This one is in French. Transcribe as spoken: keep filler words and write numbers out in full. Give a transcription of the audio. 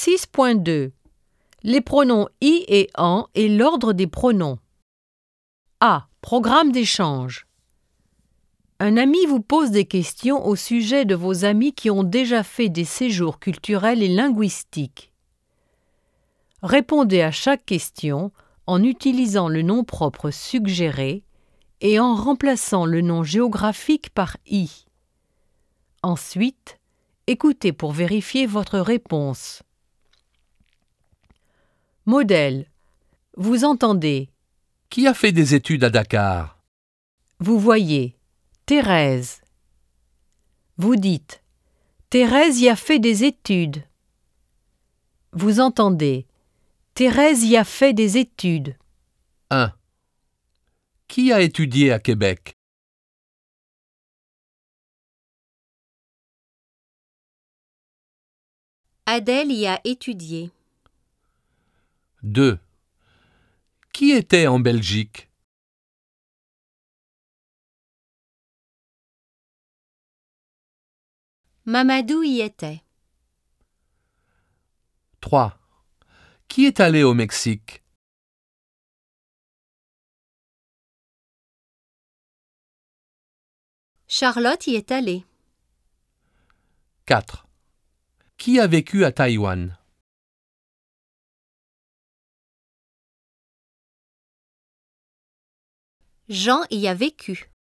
six point deux. Les pronoms i et en et l'ordre des pronoms. A. Programme d'échange. Un ami vous pose des questions au sujet de vos amis qui ont déjà fait des séjours culturels et linguistiques. Répondez à chaque question en utilisant le nom propre suggéré et en remplaçant le nom géographique par i. Ensuite, écoutez pour vérifier votre réponse. Modèle. Vous entendez. Qui a fait des études à Dakar? Vous voyez. Thérèse. Vous dites. Thérèse y a fait des études. Vous entendez. Thérèse y a fait des études. un. Qui a étudié à Québec? Adèle y a étudié. deux. Qui était en Belgique? Mamadou y était. trois. Qui est allé au Mexique? Charlotte y est allée. quatre. Qui a vécu à Taïwan? Jean y a vécu.